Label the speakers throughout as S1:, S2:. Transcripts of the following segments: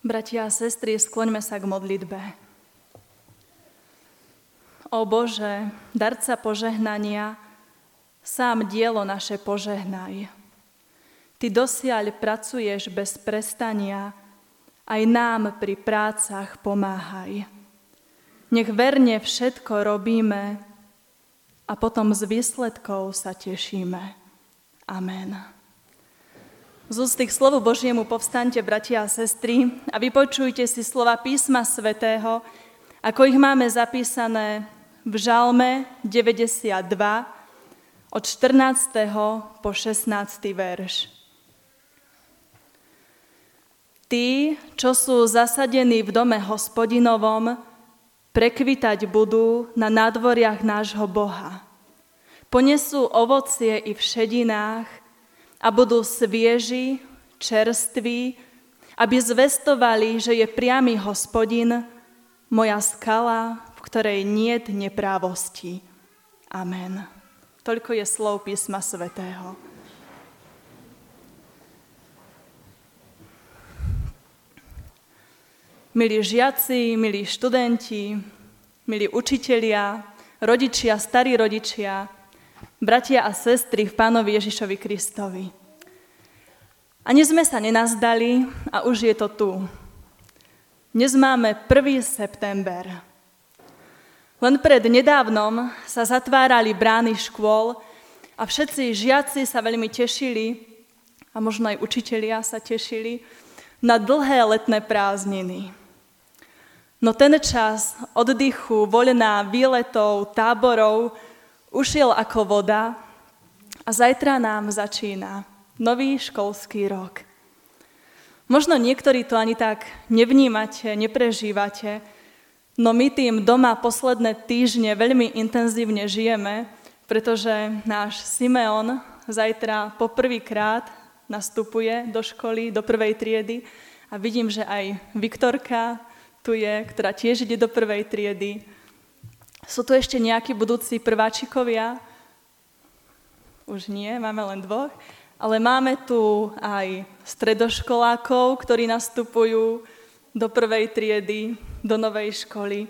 S1: Bratia a sestry, skloňme sa k modlitbe. Ó Bože, darca požehnania, sám dielo naše požehnaj. Ty dosiaľ pracuješ bez prestania, aj nám pri prácach pomáhaj. Nech verne všetko robíme a potom z výsledkov sa tešíme. Amen. Z úst k slovu Božiemu povstaňte, bratia a sestry, a vypočujte si slova písma svätého, ako ich máme zapísané v Žalme 92 od 14. po 16. verš. Tí, čo sú zasadení v dome Hospodinovom, prekvitať budú na nádvoriach nášho Boha. Ponesú ovocie i v šedinách a budú svieži, čerství, aby zvestovali, že je priamy Hospodin, moja skala, v ktorej niet neprávosti. Amen. Toľko je slov písma svätého. Milí žiaci, milí študenti, milí učitelia, rodičia, starí rodičia, bratia a sestry v Pánovi Ježišovi Kristovi. Ani sme sa nenazdali a už je to tu. Dnes máme 1. september. Len pred nedávnom sa zatvárali brány škôl a všetci žiaci sa veľmi tešili, a možno aj učitelia sa tešili, na dlhé letné prázdniny. No ten čas oddychu, voľna, výletov, táborov ušiel ako voda a zajtra nám začína nový školský rok. Možno niektorí to ani tak nevnímate, neprežívate, no my tým doma posledné týždne veľmi intenzívne žijeme, pretože náš Simeon zajtra poprvýkrát nastupuje do školy, do 1. triedy a vidím, že aj Viktorka tu je, ktorá tiež ide do 1. triedy. Sú tu ešte nejakí budúci prváčikovia? Už nie, máme len 2. Ale máme tu aj stredoškolákov, ktorí nastupujú do 1. triedy, do novej školy.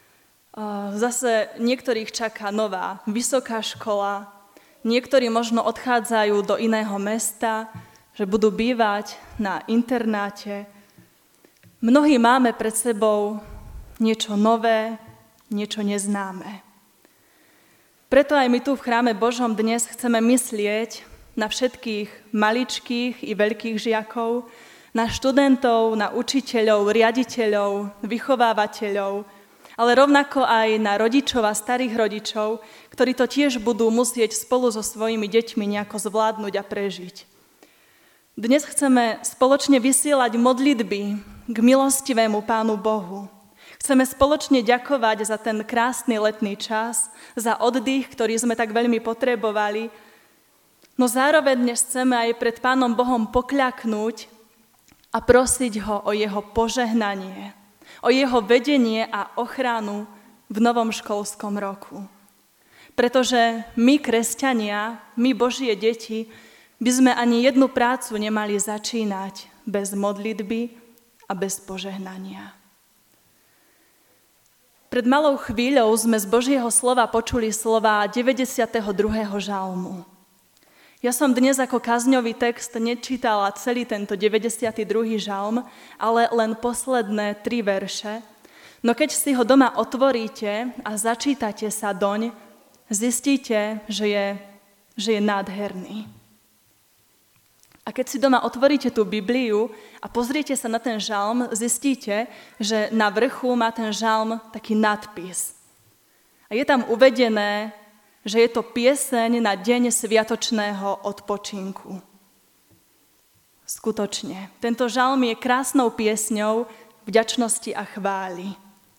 S1: Zase niektorých čaká nová vysoká škola, niektorí možno odchádzajú do iného mesta, že budú bývať na internáte. Mnohí máme pred sebou niečo nové, niečo neznáme. Preto aj my tu v chráme Božom dnes chceme myslieť na všetkých maličkých i veľkých žiakov, na študentov, na učiteľov, riaditeľov, vychovávateľov, ale rovnako aj na rodičov a starých rodičov, ktorí to tiež budú musieť spolu so svojimi deťmi nejako zvládnuť a prežiť. Dnes chceme spoločne vysielať modlitby k milostivému Pánu Bohu. Chceme spoločne ďakovať za ten krásny letný čas, za oddych, ktorý sme tak veľmi potrebovali, no zároveň dnes chceme aj pred Pánom Bohom pokľaknúť a prosiť ho o jeho požehnanie, o jeho vedenie a ochranu v novom školskom roku. Pretože my, kresťania, my Božie deti, by sme ani jednu prácu nemali začínať bez modlitby a bez požehnania. Pred malou chvíľou sme z Božieho slova počuli slova 92. žalmu. Ja som dnes ako kázňový text nečítala celý tento 92. žalm, ale len posledné 3 verše. No keď si ho doma otvoríte a začítate sa doň, zistíte, že je nádherný. A keď si doma otvoríte tú Bibliu a pozriete sa na ten žalm, zistíte, že na vrchu má ten žalm taký nadpis. A je tam uvedené, že je to pieseň na deň sviatočného odpočinku. Skutočne, tento žalm je krásnou piesňou vďačnosti a chvály.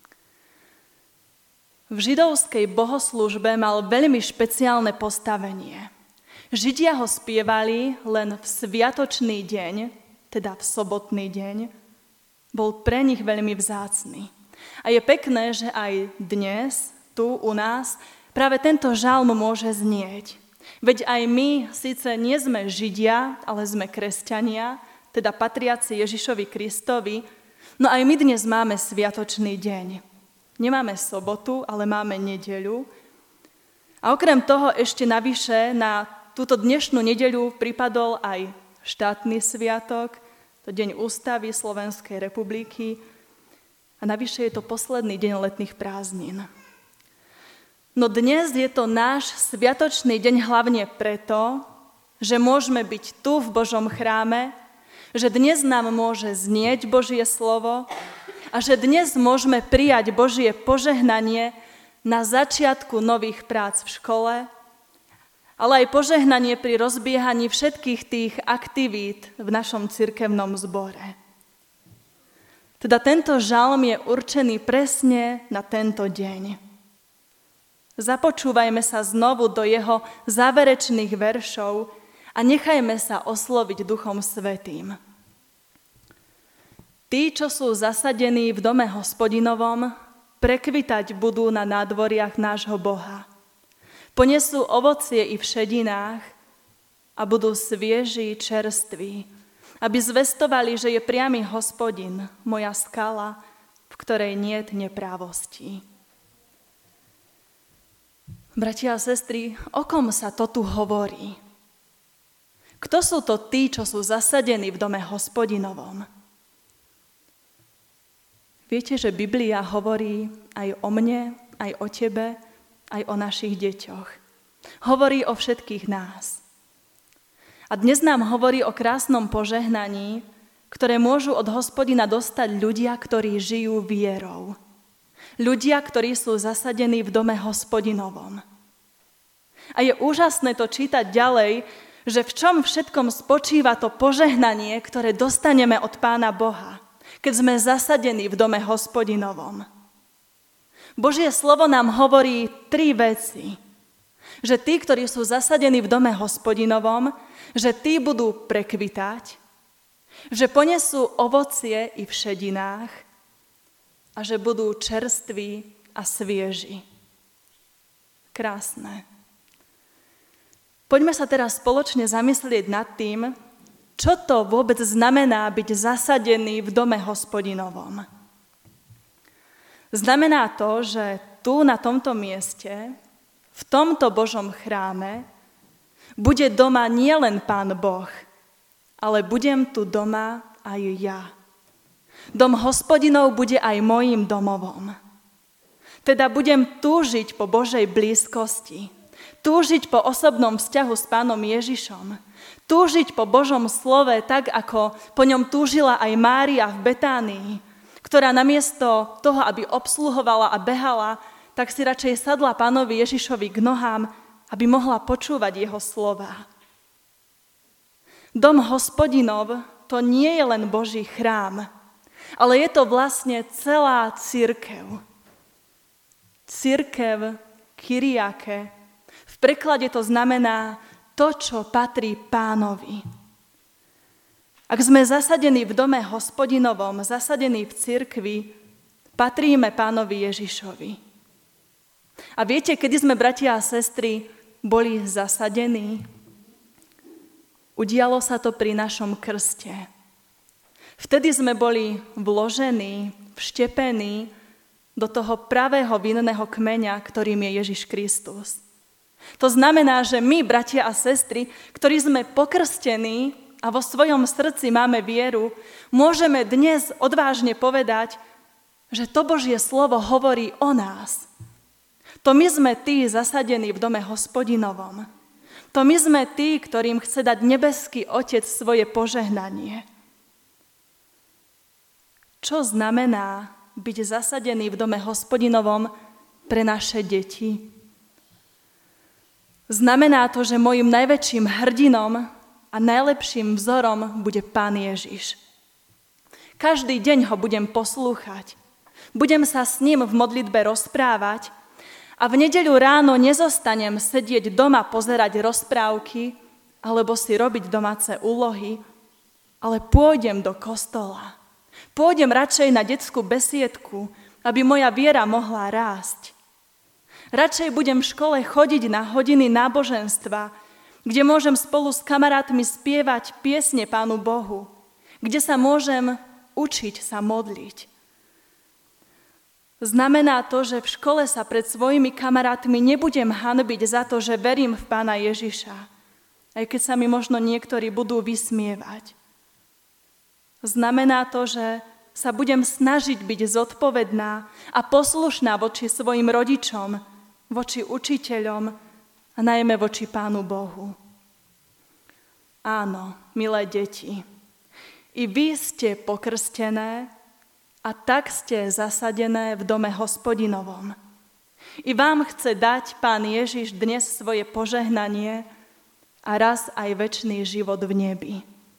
S1: V židovskej bohoslúžbe mal veľmi špeciálne postavenie. Židia ho spievali len v sviatočný deň, teda v sobotný deň, bol pre nich veľmi vzácny. A je pekné, že aj dnes, tu u nás, práve tento žalm môže znieť. Veď aj my síce nie sme Židia, ale sme kresťania, teda patriaci Ježišovi Kristovi, No aj my dnes máme sviatočný deň. Nemáme sobotu, ale máme nedeľu. A okrem toho ešte navyše na túto dnešnú nedeľu pripadol aj štátny sviatok, to deň ústavy Slovenskej republiky a navyše je to posledný deň letných prázdnin. No dnes je to náš sviatočný deň hlavne preto, že môžeme byť tu v Božom chráme, že dnes nám môže znieť Božie slovo a že dnes môžeme prijať Božie požehnanie na začiatku nových prác v škole, ale aj požehnanie pri rozbiehaní všetkých tých aktivít v našom cirkevnom zbore. Teda tento žalm je určený presne na tento deň. Započúvajme sa znovu do jeho záverečných veršov a nechajme sa osloviť Duchom Svätým. Tí, čo sú zasadení v dome Hospodinovom, prekvitať budú na nádvoriach nášho Boha. Ponesú ovocie i v šedinách a budú svieži, čerství, aby zvestovali, že je priamy Hospodin, moja skala, v ktorej niet neprávosti. Bratia a sestry, o kom sa to tu hovorí? Kto sú to tí, čo sú zasadení v dome Hospodinovom? Viete, že Biblia hovorí aj o mne, aj o tebe, aj o našich deťoch. Hovorí o všetkých nás. A dnes nám hovorí o krásnom požehnaní, ktoré môžu od Hospodina dostať ľudia, ktorí žijú vierou. Ľudia, ktorí sú zasadení v dome Hospodinovom. A je úžasné to čítať ďalej, že v čom všetkom spočíva to požehnanie, ktoré dostaneme od Pána Boha, keď sme zasadení v dome Hospodinovom. Božie slovo nám hovorí 3 veci. Že tí, ktorí sú zasadení v dome Hospodinovom, že tí budú prekvitať, že ponesú ovocie i v šedinách a že budú čerství a svieži. Krásne. Poďme sa teraz spoločne zamyslieť nad tým, čo to vôbec znamená byť zasadený v dome Hospodinovom. Znamená to, že tu na tomto mieste, v tomto Božom chráme, bude doma nielen Pán Boh, ale budem tu doma aj ja. Dom Hospodinov bude aj mojím domovom. Teda budem túžiť po Božej blízkosti, túžiť po osobnom vzťahu s Pánom Ježišom, túžiť po Božom slove tak, ako po ňom túžila aj Mária v Betánii, ktorá namiesto toho, aby obsluhovala a behala, tak si radšej sadla Pánovi Ježišovi k nohám, aby mohla počúvať jeho slova. Dom Hospodinov to nie je len Boží chrám, ale je to vlastne celá cirkev. Cirkev, kyriake. V preklade to znamená to, čo patrí Pánovi. Ak sme zasadení v dome Hospodinovom, zasadení v cirkvi, patríme Pánovi Ježišovi. A viete, kedy sme, bratia a sestry, boli zasadení? Udialo sa to pri našom krste. Vtedy sme boli vložení, vštepení do toho pravého vinného kmeňa, ktorým je Ježiš Kristus. To znamená, že my, bratia a sestry, ktorí sme pokrstení a vo svojom srdci máme vieru, môžeme dnes odvážne povedať, že to Božie slovo hovorí o nás. To my sme tí zasadení v dome Hospodinovom. To my sme tí, ktorým chce dať nebeský Otec svoje požehnanie. Čo znamená byť zasadený v dome Hospodinovom pre naše deti? Znamená to, že mojím najväčším hrdinom a najlepším vzorom bude Pán Ježiš. Každý deň ho budem poslúchať. Budem sa s ním v modlitbe rozprávať a v nedeľu ráno nezostanem sedieť doma pozerať rozprávky alebo si robiť domáce úlohy, ale pôjdem do kostola. Pôjdem radšej na detskú besiedku, aby moja viera mohla rásť. Radšej budem v škole chodiť na hodiny náboženstva, kde môžem spolu s kamarátmi spievať piesne Pánu Bohu, kde sa môžem učiť sa modliť. Znamená to, že v škole sa pred svojimi kamarátmi nebudem hanbiť za to, že verím v Pána Ježiša, aj keď sa mi možno niektorí budú vysmievať. Znamená to, že sa budem snažiť byť zodpovedná a poslušná voči svojim rodičom, voči učiteľom a najmä voči Pánu Bohu. Áno, milé deti, i vy ste pokrstené a tak ste zasadené v dome Hospodinovom. I vám chce dať Pán Ježiš dnes svoje požehnanie a raz aj večný život v nebi.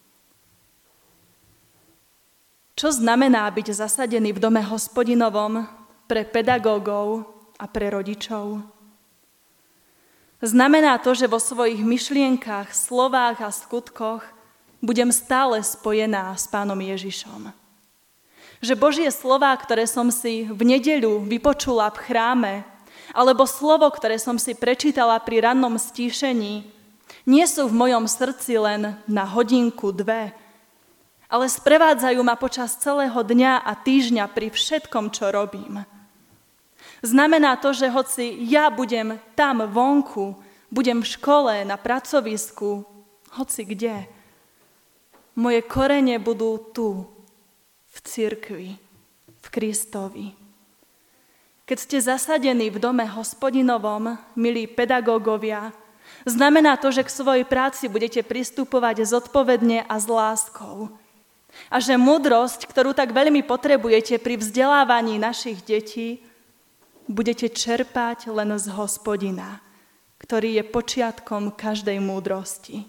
S1: Čo znamená byť zasadený v dome Hospodinovom pre pedagógov a pre rodičov? Znamená to, že vo svojich myšlienkach, slovách a skutkoch budem stále spojená s Pánom Ježišom. Že Božie slová, ktoré som si v nedeľu vypočula v chráme, alebo slovo, ktoré som si prečítala pri rannom stíšení, nie sú v mojom srdci len na hodinku, dve, ale sprevádzajú ma počas celého dňa a týždňa pri všetkom, čo robím. Znamená to, že hoci ja budem tam vonku, budem v škole, na pracovisku, hoci kde, moje korene budú tu, v cirkvi, v Kristovi. Keď ste zasadení v dome Hospodinovom, milí pedagógovia, znamená to, že k svojej práci budete pristupovať zodpovedne a s láskou. A že múdrosť, ktorú tak veľmi potrebujete pri vzdelávaní našich detí, budete čerpať len z Hospodina, ktorý je počiatkom každej múdrosti.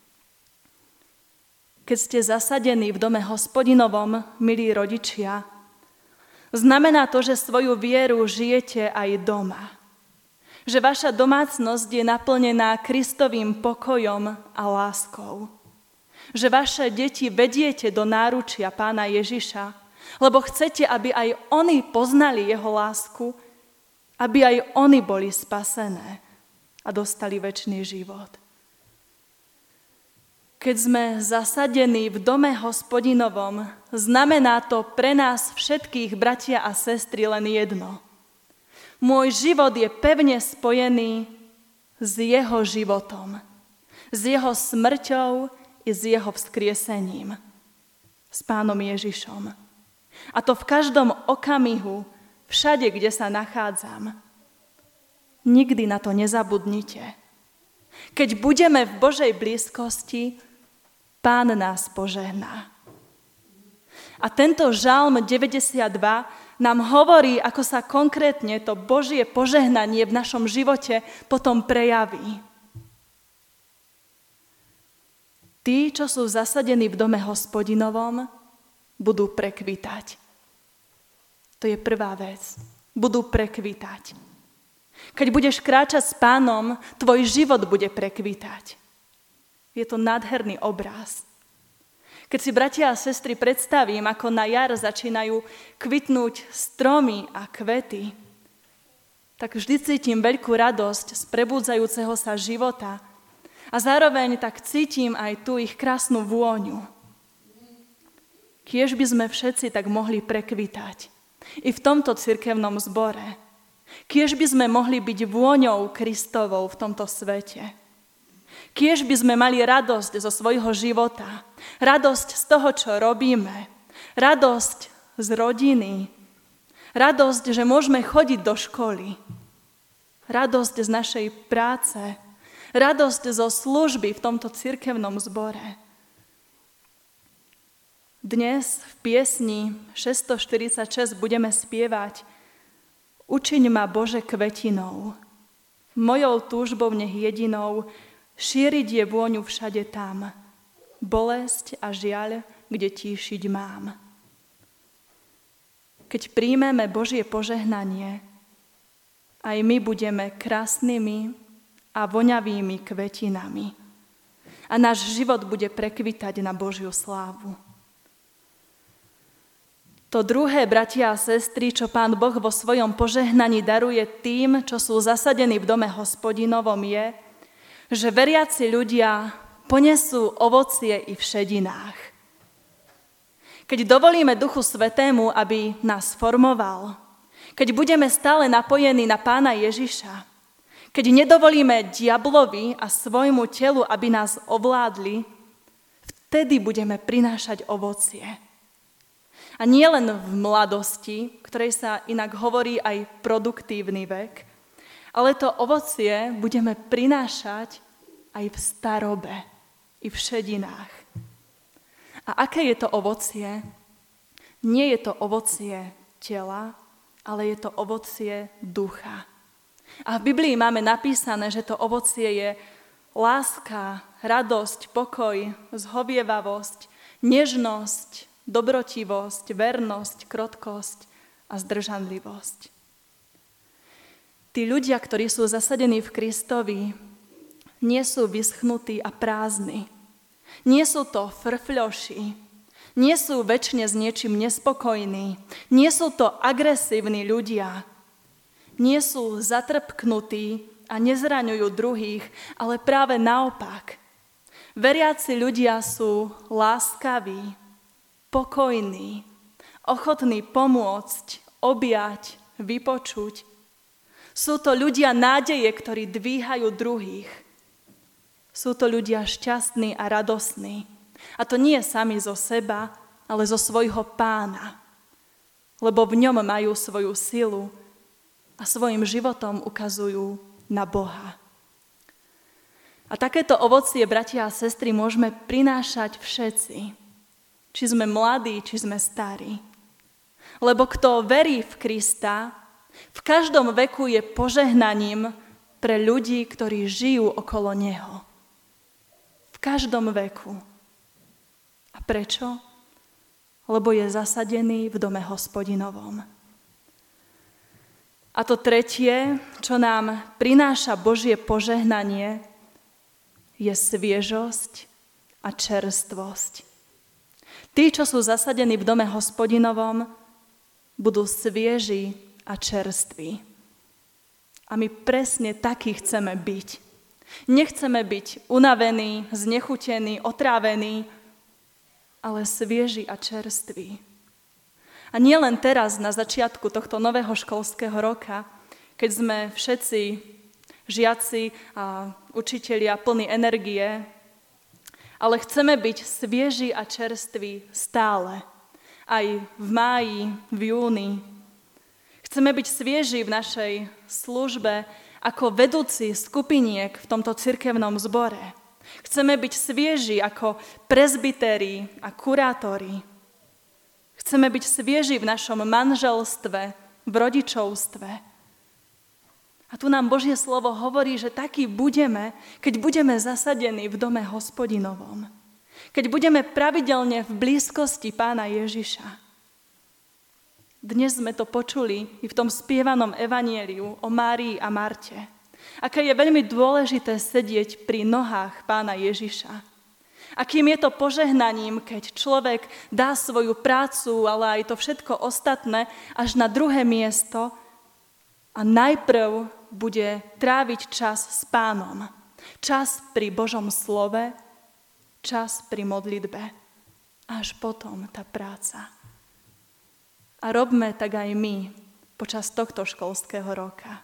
S1: Keď ste zasadení v dome Hospodinovom, milí rodičia, znamená to, že svoju vieru žijete aj doma. Že vaša domácnosť je naplnená Kristovým pokojom a láskou. Že vaše deti vediete do náručia Pána Ježiša, lebo chcete, aby aj oni poznali jeho lásku, aby aj oni boli spasené a dostali večný život. Keď sme zasadení v dome Hospodinovom, znamená to pre nás všetkých, bratia a sestry, len jedno. Môj život je pevne spojený s jeho životom, s jeho smrťou i s jeho vzkriesením, s Pánom Ježišom. A to v každom okamihu, všade, kde sa nachádzam. Nikdy na to nezabudnite. Keď budeme v Božej blízkosti, Pán nás požehná. A tento žalm 92 nám hovorí, ako sa konkrétne to Božie požehnanie v našom živote potom prejaví. Tí, čo sú zasadení v dome Hospodinovom, budú prekvitať. To je prvá vec. Budú prekvitať. Keď budeš kráčať s Pánom, tvoj život bude prekvitať. Je to nádherný obraz. Keď si, bratia a sestry, predstavím, ako na jar začínajú kvitnúť stromy a kvety, tak vždy cítim veľkú radosť z prebúdzajúceho sa života a zároveň tak cítim aj tú ich krásnu vôňu. Kiež by sme všetci tak mohli prekvitať. I v tomto cirkevnom zbore. Kiež by sme mohli byť vôňou Kristovou v tomto svete. Kiež by sme mali radosť zo svojho života, radosť z toho, čo robíme, radosť z rodiny, radosť, že môžeme chodiť do školy, radosť z našej práce, radosť zo služby v tomto cirkevnom zbore. Dnes v piesni 646 budeme spievať Učiň ma, Bože, kvetinou, mojou túžbou nech jedinou šíriť je vôňu všade tam, bolesť a žiaľ, kde tíšiť mám. Keď príjmeme Božie požehnanie, aj my budeme krásnymi a voňavými kvetinami a náš život bude prekvitať na Božiu slávu. To druhé, bratia a sestry, čo Pán Boh vo svojom požehnaní daruje tým, čo sú zasadení v dome Hospodinovom, je, že veriaci ľudia ponesú ovocie i v šedinách. Keď dovolíme Duchu Svätému, aby nás formoval, keď budeme stále napojení na Pána Ježiša, keď nedovolíme diablovi a svojmu telu, aby nás ovládli, vtedy budeme prinášať ovocie. A nie len v mladosti, ktorej sa inak hovorí aj produktívny vek, ale to ovocie budeme prinášať aj v starobe, i v šedinách. A aké je to ovocie? Nie je to ovocie tela, ale je to ovocie ducha. A v Biblii máme napísané, že to ovocie je láska, radosť, pokoj, zhovievavosť, nežnosť, dobrotivosť, vernosť, krotkosť a zdržanlivosť. Tí ľudia, ktorí sú zasadení v Kristovi, nie sú vyschnutí a prázdni. Nie sú to frfľoši, nie sú večne s niečím nespokojní, nie sú to agresívni ľudia, nie sú zatrpknutí a nezraňujú druhých, ale práve naopak. Veriaci ľudia sú láskaví, pokojní, ochotní pomôcť, objať, vypočuť. Sú to ľudia nádeje, ktorí dvíhajú druhých. Sú to ľudia šťastní a radosní. A to nie sami zo seba, ale zo svojho Pána. Lebo v ňom majú svoju silu a svojim životom ukazujú na Boha. A takéto ovocie, bratia a sestry, môžeme prinášať všetci. Či sme mladí, či sme starí. Lebo kto verí v Krista, v každom veku je požehnaním pre ľudí, ktorí žijú okolo Neho. V každom veku. A prečo? Lebo je zasadený v dome Hospodinovom. A to tretie, čo nám prináša Božie požehnanie, je sviežosť a čerstvosť. Tí, čo sú zasadení v dome Hospodinovom, budú svieži a čerství. A my presne takí chceme byť. Nechceme byť unavení, znechutení, otrávení, ale svieži a čerství. A nie len teraz, na začiatku tohto nového školského roka, keď sme všetci žiaci a učitelia plní energie, ale chceme byť svieži a čerství stále. Aj v máji, v júni. Chceme byť svieži v našej službe ako vedúci skupiniek v tomto cirkevnom zbore. Chceme byť svieži ako prezbytéri a kurátori. Chceme byť svieži v našom manželstve, v rodičovstve. A tu nám Božie slovo hovorí, že takí budeme, keď budeme zasadení v dome Hospodinovom. Keď budeme pravidelne v blízkosti Pána Ježiša. Dnes sme to počuli i v tom spievanom evanjeliu o Márii a Marte. Aké je veľmi dôležité sedieť pri nohách Pána Ježiša. Akým je to požehnaním, keď človek dá svoju prácu, ale aj to všetko ostatné až na druhé miesto a najprv bude tráviť čas s Pánom. Čas pri Božom slove, čas pri modlitbe. Až potom tá práca. A robme tak aj my počas tohto školského roka.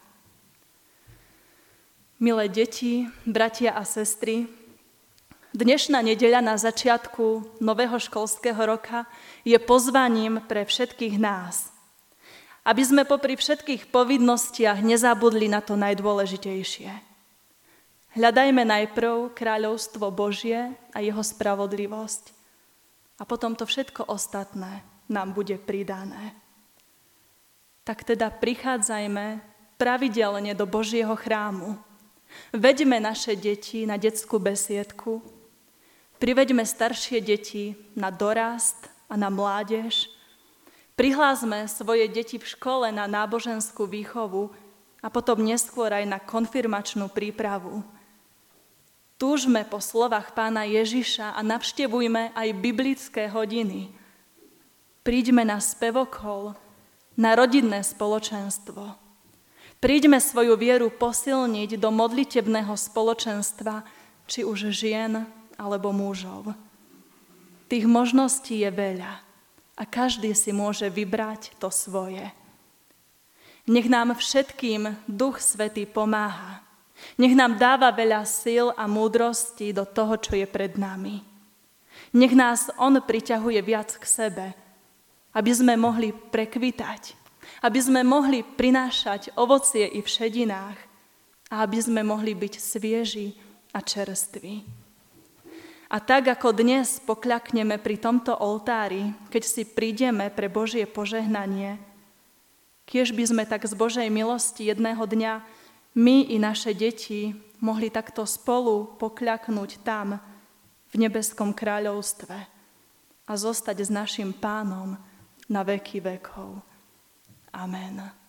S1: Milé deti, bratia a sestry, dnešná nedeľa na začiatku nového školského roka je pozvaním pre všetkých nás, aby sme popri všetkých povinnostiach nezabudli na to najdôležitejšie. Hľadajme najprv kráľovstvo Božie a jeho spravodlivosť a potom to všetko ostatné nám bude pridané. Tak teda prichádzajme pravidelne do Božieho chrámu. Veďme naše deti na detskú besiedku, priveďme staršie deti na dorast a na mládež, prihlásme svoje deti v škole na náboženskú výchovu a potom neskôr aj na konfirmačnú prípravu. Túžme po slovách Pána Ježiša a navštevujme aj biblické hodiny. Príďme na spevokol, na rodinné spoločenstvo. Príďme svoju vieru posilniť do modlitebného spoločenstva, či už žien alebo mužov. Tých možností je veľa. a každý si môže vybrať to svoje. Nech nám všetkým Duch Svätý pomáha. Nech nám dáva veľa síl a múdrosti do toho, čo je pred nami. Nech nás on priťahuje viac k sebe, aby sme mohli prekvitať, aby sme mohli prinášať ovocie i v šedinách a aby sme mohli byť svieži a čerství. A tak, ako dnes pokľakneme pri tomto oltári, keď si prídeme pre Božie požehnanie, kiež by sme tak z Božej milosti jedného dňa my i naše deti mohli takto spolu pokľaknúť tam, v nebeskom kráľovstve a zostať s našim Pánom na veky vekov. Amen.